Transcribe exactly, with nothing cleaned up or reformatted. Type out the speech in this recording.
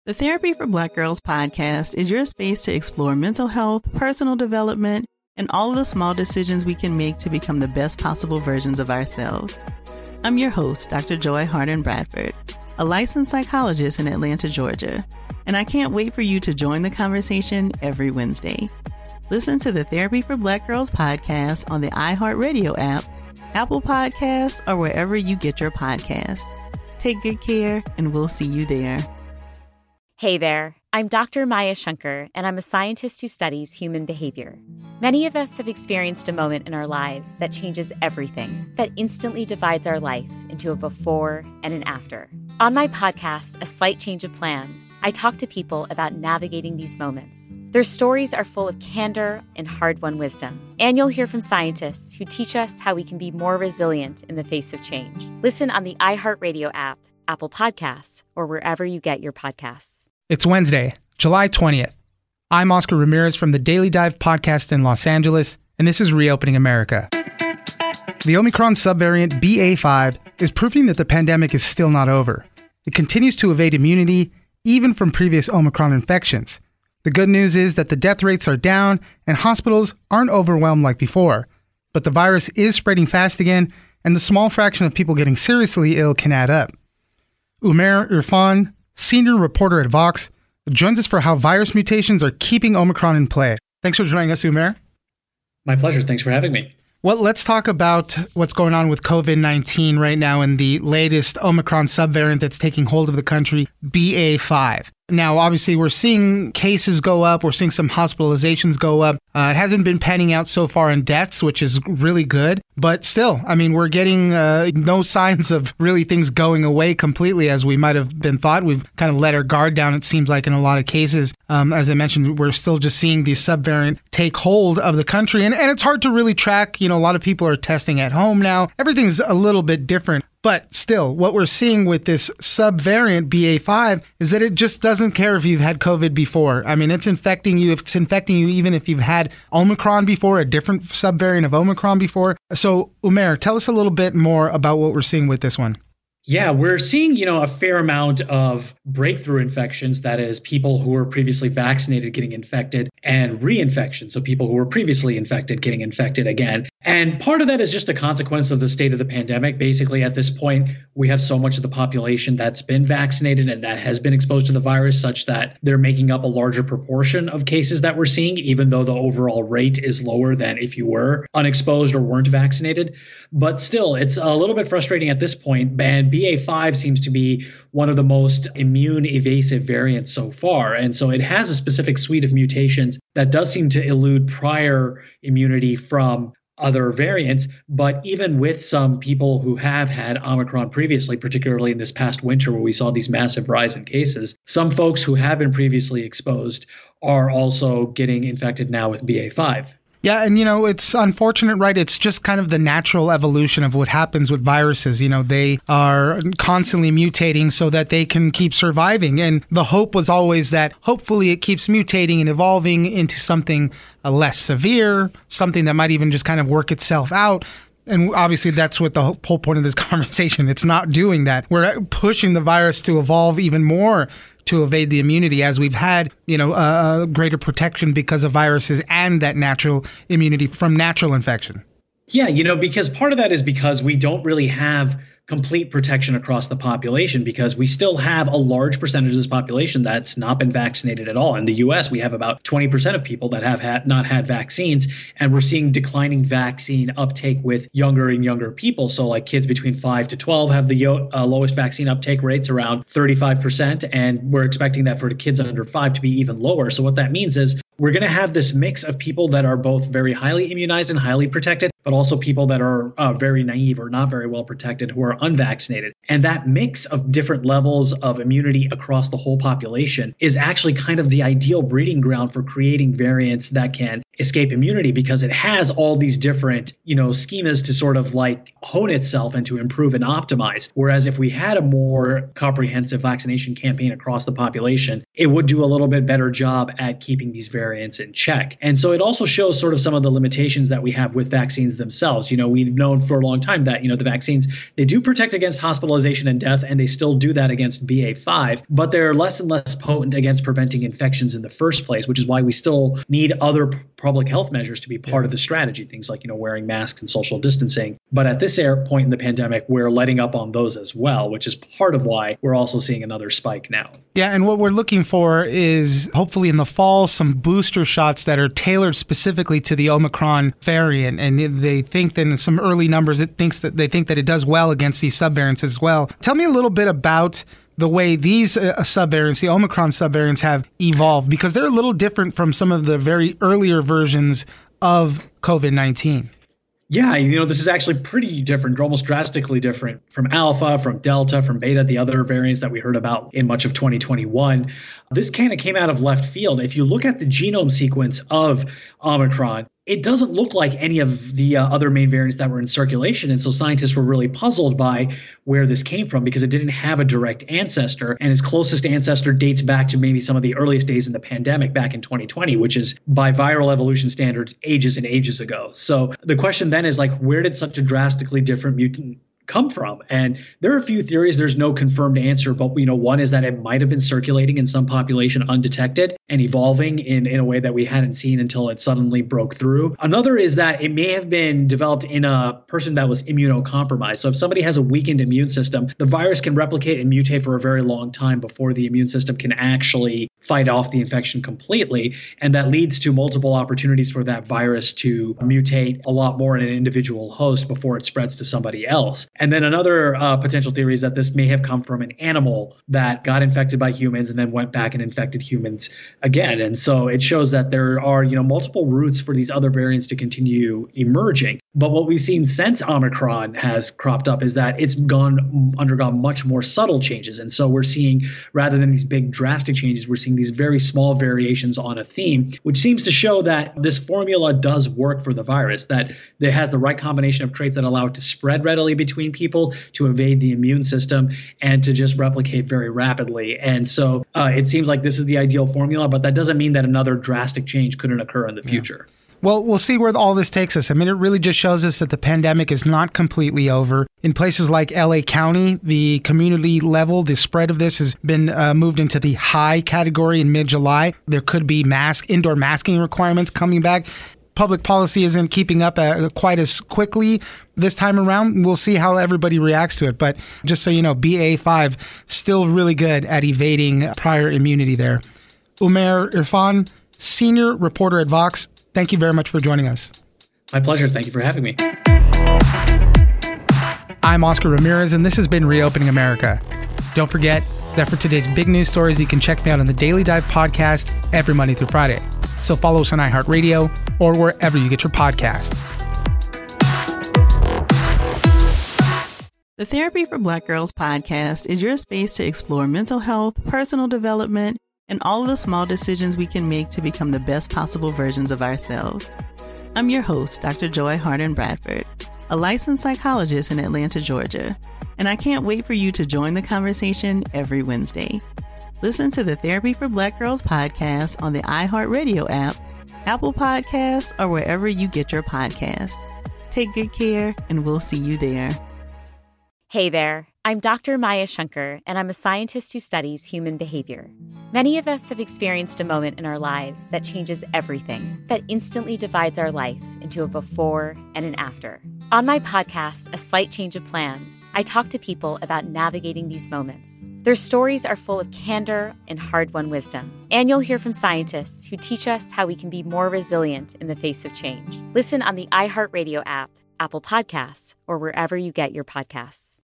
The Therapy for Black Girls podcast is your space to explore mental health, personal development, and all of the small decisions we can make to become the best possible versions of ourselves. I'm your host, Doctor Joy Harden Bradford, a licensed psychologist in Atlanta, Georgia, and I can't wait for you to join the conversation every Wednesday. Listen to the Therapy for Black Girls podcast on the iHeartRadio app, Apple Podcasts, or wherever you get your podcasts. Take good care, and we'll see you there. Hey there, I'm Doctor Maya Shankar, and I'm a scientist who studies human behavior. Many of us have experienced a moment in our lives that changes everything, that instantly divides our life into a before and an after. On my podcast, A Slight Change of Plans, I talk to people about navigating these moments. Their stories are full of candor and hard-won wisdom. And you'll hear from scientists who teach us how we can be more resilient in the face of change. Listen on the iHeartRadio app, Apple Podcasts, or wherever you get your podcasts. It's Wednesday, July twentieth. I'm Oscar Ramirez from the Daily Dive podcast in Los Angeles, and this is Reopening America. The Omicron subvariant B A five is proving that the pandemic is still not over. It continues to evade immunity, even from previous Omicron infections. The good news is that the death rates are down and hospitals aren't overwhelmed like before. But the virus is spreading fast again, and the small fraction of people getting seriously ill can add up. Umair Irfan, senior reporter at Vox, joins us for how virus mutations are keeping Omicron in play. Thanks for joining us, Umair. My pleasure. Thanks for having me. Well, let's talk about what's going on with covid nineteen right now and the latest Omicron subvariant that's taking hold of the country, B A five. Now, obviously, we're seeing cases go up. We're seeing some hospitalizations go up. Uh, it hasn't been panning out so far in deaths, which is really good. But still, I mean, we're getting uh, no signs of really things going away completely as we might have been thought. We've kind of let our guard down, it seems like, in a lot of cases. Um, as I mentioned, we're still just seeing the subvariant take hold of the country. And, and it's hard to really track. You know, a lot of people are testing at home now. Everything's a little bit different. But still, what we're seeing with this subvariant B A five is that it just doesn't care if you've had COVID before. I mean, it's infecting you. It's infecting you even if you've had Omicron before, a different subvariant of Omicron before. So, Umair, tell us a little bit more about what we're seeing with this one. Yeah, we're seeing, you know, a fair amount of breakthrough infections, that is people who were previously vaccinated getting infected, and reinfection, so people who were previously infected getting infected again. And part of that is just a consequence of the state of the pandemic. Basically, at this point, we have so much of the population that's been vaccinated and that has been exposed to the virus such that they're making up a larger proportion of cases that we're seeing, even though the overall rate is lower than if you were unexposed or weren't vaccinated. But still, it's a little bit frustrating at this point. And B A five seems to be one of the most immune evasive variants so far. And so it has a specific suite of mutations that does seem to elude prior immunity from other variants. But even with some people who have had Omicron previously, particularly in this past winter where we saw these massive rise in cases, some folks who have been previously exposed are also getting infected now with B A five. Yeah, and, you know, it's unfortunate, right? It's just kind of the natural evolution of what happens with viruses. You know, they are constantly mutating so that they can keep surviving. And the hope was always that hopefully it keeps mutating and evolving into something uh, less severe, something that might even just kind of work itself out. And obviously, that's what the whole point of this conversation. It's not doing that. We're pushing the virus to evolve even more to evade the immunity, as we've had, you know, uh, greater protection because of viruses and that natural immunity from natural infection. Yeah, you know, because part of that is because we don't really have complete protection across the population, because we still have a large percentage of this population that's not been vaccinated at all. In the U S, we have about twenty percent of people that have had not had vaccines, and we're seeing declining vaccine uptake with younger and younger people. So like kids between five to twelve have the uh, lowest vaccine uptake rates, around thirty-five percent, and we're expecting that for the kids under five to be even lower. So what that means is we're going to have this mix of people that are both very highly immunized and highly protected, but also people that are uh, very naive or not very well protected who are unvaccinated. And that mix of different levels of immunity across the whole population is actually kind of the ideal breeding ground for creating variants that can escape immunity, because it has all these different, you know, schemas to sort of like hone itself and to improve and optimize. Whereas if we had a more comprehensive vaccination campaign across the population, it would do a little bit better job at keeping these variants in check. And so it also shows sort of some of the limitations that we have with vaccines vaccines themselves. You know, we've known for a long time that, you know, the vaccines, they do protect against hospitalization and death, and they still do that against B A five, but they're less and less potent against preventing infections in the first place, which is why we still need other p- public health measures to be part of the strategy, things like, you know, wearing masks and social distancing. But at this point in the pandemic, we're letting up on those as well, which is part of why we're also seeing another spike now. Yeah, and what we're looking for is hopefully in the fall some booster shots that are tailored specifically to the Omicron variant, and they think that in some early numbers, it thinks that they think that it does well against these subvariants as well. Tell me a little bit about the way these uh, subvariants, the Omicron subvariants, have evolved, because they're a little different from some of the very earlier versions of COVID nineteen. Yeah, you know, this is actually pretty different, almost drastically different from Alpha, from Delta, from Beta, the other variants that we heard about in much of twenty twenty-one. This kind of came out of left field. If you look at the genome sequence of Omicron, it doesn't look like any of the uh, other main variants that were in circulation. And so scientists were really puzzled by where this came from because it didn't have a direct ancestor. And its closest ancestor dates back to maybe some of the earliest days in the pandemic back in twenty twenty, which is by viral evolution standards, ages and ages ago. So the question then is like, where did such a drastically different mutant come from? And there are a few theories. There's no confirmed answer, but you know, one is that it might have been circulating in some population undetected and evolving in, in a way that we hadn't seen until it suddenly broke through. Another is that it may have been developed in a person that was immunocompromised. So if somebody has a weakened immune system, the virus can replicate and mutate for a very long time before the immune system can actually fight off the infection completely. And that leads to multiple opportunities for that virus to mutate a lot more in an individual host before it spreads to somebody else. And then another uh, potential theory is that this may have come from an animal that got infected by humans and then went back and infected humans again. And so it shows that there are, you know, multiple routes for these other variants to continue emerging. But what we've seen since Omicron has cropped up is that it's gone undergone much more subtle changes. And so we're seeing, rather than these big drastic changes, we're seeing these very small variations on a theme, which seems to show that this formula does work for the virus, that it has the right combination of traits that allow it to spread readily between people, to evade the immune system, and to just replicate very rapidly. And so uh, it seems like this is the ideal formula, but that doesn't mean that another drastic change couldn't occur in the future. Yeah. Well, we'll see where all this takes us. I mean, it really just shows us that the pandemic is not completely over. In places like L A County, the community level, the spread of this has been uh, moved into the high category in mid-July. There could be mask, indoor masking requirements coming back. Public policy isn't keeping up uh, quite as quickly this time around. We'll see how everybody reacts to it. But just so you know, B A five still really good at evading prior immunity there. Umair Irfan, senior reporter at Vox, thank you very much for joining us. My pleasure. Thank you for having me. I'm Oscar Ramirez, and this has been Reopening America. Don't forget that for today's big news stories, you can check me out on the Daily Dive podcast every Monday through Friday. So follow us on iHeartRadio or wherever you get your podcasts. The Therapy for Black Girls podcast is your space to explore mental health, personal development, and all of the small decisions we can make to become the best possible versions of ourselves. I'm your host, Doctor Joy Harden Bradford, a licensed psychologist in Atlanta, Georgia, and I can't wait for you to join the conversation every Wednesday. Listen to the Therapy for Black Girls podcast on the iHeartRadio app, Apple Podcasts, or wherever you get your podcasts. Take good care, and we'll see you there. Hey there, I'm Doctor Maya Shankar, and I'm a scientist who studies human behavior. Many of us have experienced a moment in our lives that changes everything, that instantly divides our life into a before and an after. On my podcast, A Slight Change of Plans, I talk to people about navigating these moments. Their stories are full of candor and hard-won wisdom. And you'll hear from scientists who teach us how we can be more resilient in the face of change. Listen on the iHeartRadio app, Apple Podcasts, or wherever you get your podcasts.